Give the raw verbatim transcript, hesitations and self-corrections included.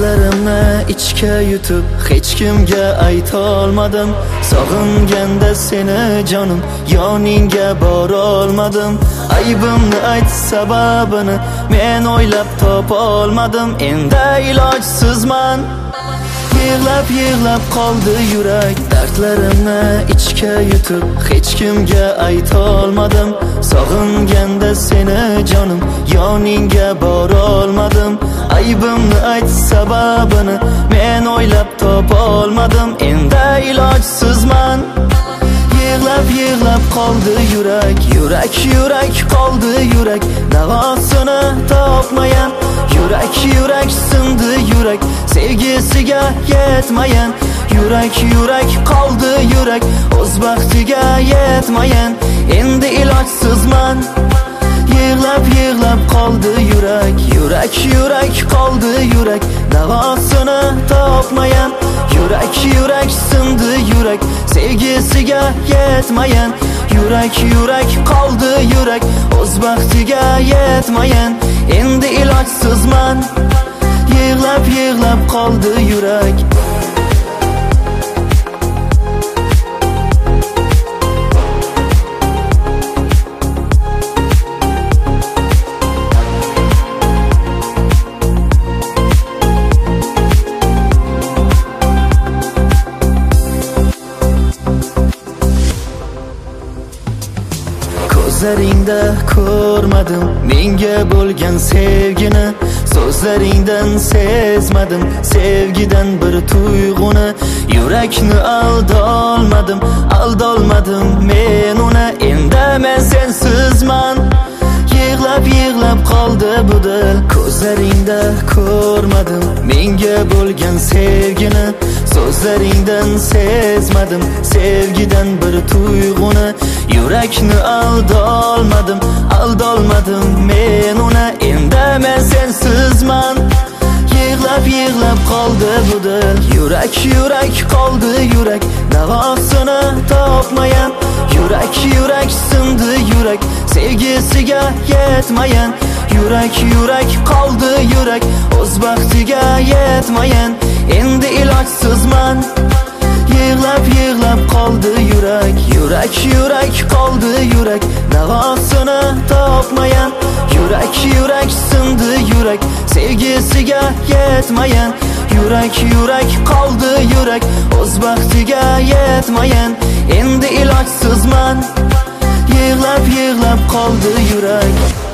Dardlarimni ichga yutib hech kimga ayta olmadim. Sog'inganda seni jonim yoningga bora olmadim. Aybimni ayt sababini men o'ylab topa olmadim. Endi ilojsizman. Yig'lab yig'lab qoldi yurak. Dardlarimni ichga yutib hech kimga ayta olmadim. Sog'inganda seni jonim yoningga bora olmadim. Aybimni ayt sababini men o'ylab topa olmadim. Endi ilojsizman. Yig'lab yig'lab qoldi yurak. Yurak yurak qoldi yurak. Davosini topmayan yurak yurak sindi yurak. Sevgisiga yetmayan yurak yurak qoldi yurak. O'z baxtiga yetmayan endi ilojsizman. Yig'lab yig'lab qoldi yurak. Yurak yurak qoldi yurak. Davosini topmayan yurak yurak sindi yurak. Sevgisiga yetmayan yurak yurak qoldi yurak. O'z baxtiga yetmayan endi ilojsizman. Yig'lab yig'lab qoldi yurak. Ko'zlaringda ko'rmadim menga bo'lgan sevgini. So'zlaringdan sezmadim sevgidan bir tuyg'uni. Yurakni aldolmadim, aldolmadim men uni. Endi men sensizman. Yig'lab yig'lab qoldi bu dil. Ko'zlaringda ko'rmadim menga bo'lgan sevgini. So'zlaringdan sezmadim sevgidan bir tuyg'uni. Yurakni aldolmadim, aldolmadim men uni. Endi men sensizman. Yig'lab yig'lab qoldi bu dil. Yurak yurak qoldi yurak. Davosini topmayan yurak yurak sindi yurak. Sevgisiga yetmayan yurak yurak qoldi yurak. O'z baxtiga yetmayan endi ilojsizman. Yig'lab yig'lab qoldi yurak. Yurak yurak qoldi yurak. Davosini topmayan yurak yurak sindi yurak. Sevgisiga yetmayan yurak yurak qoldi yurak. O'z baxtiga yetmayan endi ilojsizman. Yig'lab yig'lab qoldi yurak.